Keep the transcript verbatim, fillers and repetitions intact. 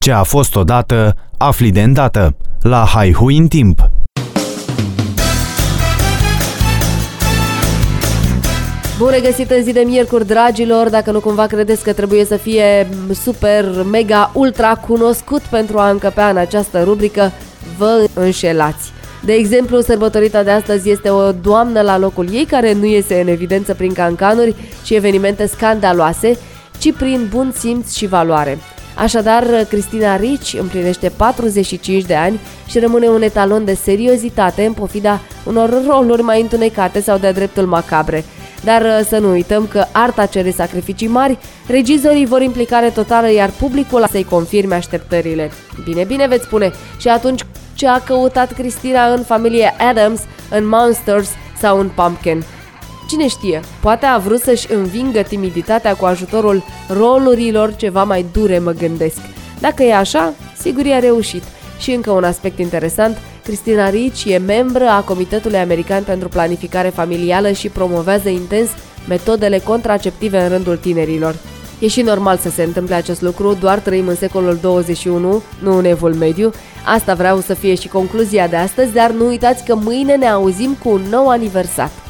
Ce a fost odată, afli de îndată. La Haihui în timp. Bun regăsit în zi de miercuri, dragilor! Dacă nu cumva credeți că trebuie să fie super, mega, ultra cunoscut pentru a încăpea în această rubrică, vă înșelați. De exemplu, sărbătorita de astăzi este o doamnă la locul ei care nu iese în evidență prin cancanuri și evenimente scandaloase, ci prin bun simț și valoare. Așadar, Christina Ricci împlinește patruzeci și cinci de ani și rămâne un etalon de seriozitate în pofida unor roluri mai întunecate sau de-a dreptul macabre. Dar să nu uităm că arta cere sacrificii mari, regizorii vor implicare totală, iar publicul să-i confirme așteptările. Bine, bine veți spune, și atunci ce a căutat Christina în familie Adams, în Monsters sau în Pumpkin? Cine știe, poate a vrut să-și învingă timiditatea cu ajutorul rolurilor ceva mai dure, mă gândesc. Dacă e așa, sigur i-a reușit. Și încă un aspect interesant, Christina Ricci e membră a Comitetului American pentru Planificare Familială și promovează intens metodele contraceptive în rândul tinerilor. E și normal să se întâmple acest lucru, doar trăim în secolul douăzeci și unu, nu în evul mediu. Asta vreau să fie și concluzia de astăzi, dar nu uitați că mâine ne auzim cu un nou aniversat.